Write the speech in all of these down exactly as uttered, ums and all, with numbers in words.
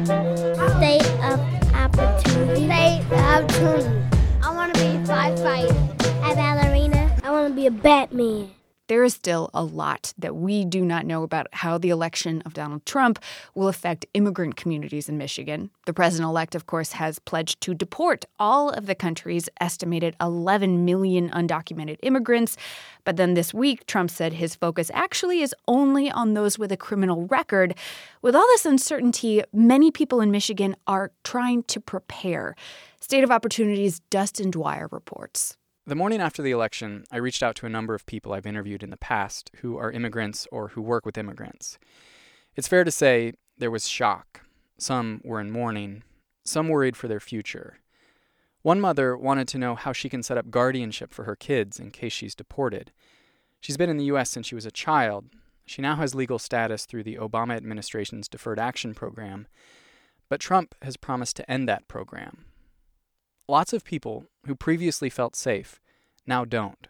State of opportunity. State of opportunity. I want to be a firefighter, a ballerina. I want to be a Batman. There is still a lot that we do not know about how the election of Donald Trump will affect immigrant communities in Michigan. The president-elect, of course, has pledged to deport all of the country's estimated eleven million undocumented immigrants. But then this week, Trump said his focus actually is only on those with a criminal record. With all this uncertainty, many people in Michigan are trying to prepare. State of Opportunity's Dustin Dwyer reports. The morning after the election, I reached out to a number of people I've interviewed in the past who are immigrants or who work with immigrants. It's fair to say there was shock. Some were in mourning. Some worried for their future. One mother wanted to know how she can set up guardianship for her kids in case she's deported. She's been in the U S since she was a child. She now has legal status through the Obama administration's Deferred Action Program. But Trump has promised to end that program. Lots of people who previously felt safe now don't.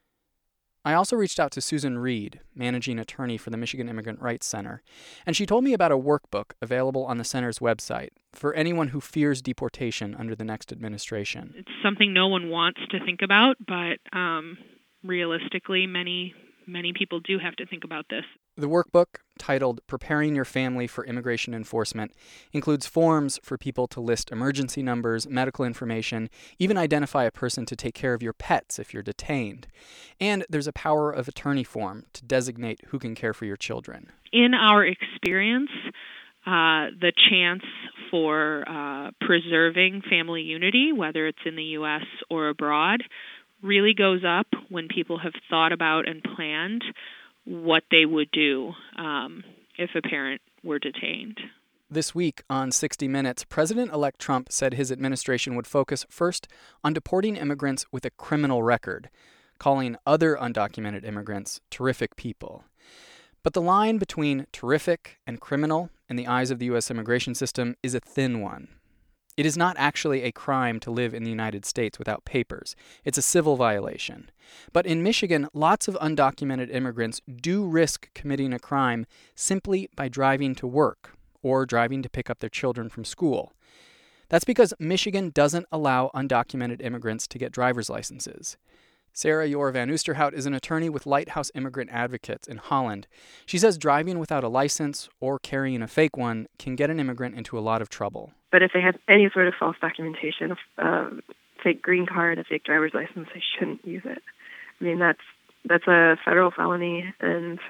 I also reached out to Susan Reed, managing attorney for the Michigan Immigrant Rights Center, and she told me about a workbook available on the center's website for anyone who fears deportation under the next administration. It's something no one wants to think about, but um, realistically, many, many people do have to think about this. The workbook, titled Preparing Your Family for Immigration Enforcement, includes forms for people to list emergency numbers, medical information, even identify a person to take care of your pets if you're detained. And there's a power of attorney form to designate who can care for your children. In our experience, uh, the chance for uh, preserving family unity, whether it's in the U S or abroad, really goes up when people have thought about and planned what they would do um, if a parent were detained. This week on sixty minutes, President-elect Trump said his administration would focus first on deporting immigrants with a criminal record, calling other undocumented immigrants terrific people. But the line between terrific and criminal in the eyes of the U S immigration system is a thin one. It is not actually a crime to live in the United States without papers. It's a civil violation. But in Michigan, lots of undocumented immigrants do risk committing a crime simply by driving to work or driving to pick up their children from school. That's because Michigan doesn't allow undocumented immigrants to get driver's licenses. Sarah Jor van Oosterhout is an attorney with Lighthouse Immigrant Advocates in Holland. She says driving without a license or carrying a fake one can get an immigrant into a lot of trouble. But if they have any sort of false documentation, a uh, fake green card, a fake driver's license, they shouldn't use it. I mean, that's that's a federal felony, and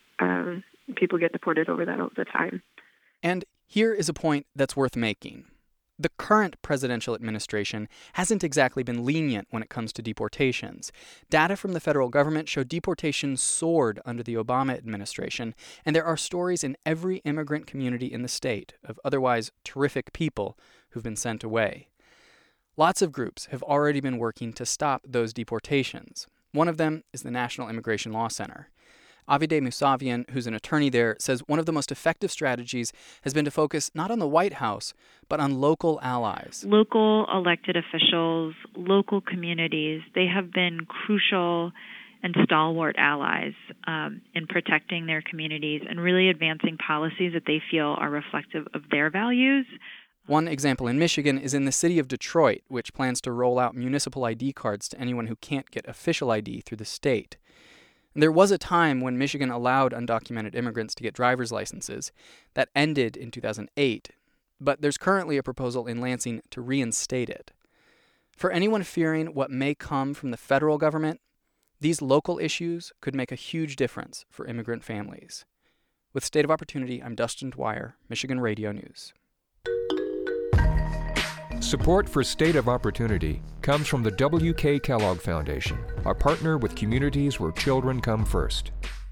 um, people get deported over that all the time. And here is a point that's worth making. The current presidential administration hasn't exactly been lenient when it comes to deportations. Data from the federal government show deportations soared under the Obama administration, and there are stories in every immigrant community in the state of otherwise terrific people who've been sent away. Lots of groups have already been working to stop those deportations. One of them is the National Immigration Law Center. Avide Mousavian, who's an attorney there, says one of the most effective strategies has been to focus not on the White House, but on local allies. Local elected officials, local communities, they have been crucial and stalwart allies um, in protecting their communities and really advancing policies that they feel are reflective of their values. One example in Michigan is in the city of Detroit, which plans to roll out municipal I D cards to anyone who can't get official I D through the state. There was a time when Michigan allowed undocumented immigrants to get driver's licenses. That ended in two thousand eight, but there's currently a proposal in Lansing to reinstate it. For anyone fearing what may come from the federal government, these local issues could make a huge difference for immigrant families. With State of Opportunity, I'm Dustin Dwyer, Michigan Radio News. Support for State of Opportunity comes from the W K Kellogg Foundation, a partner with communities where children come first.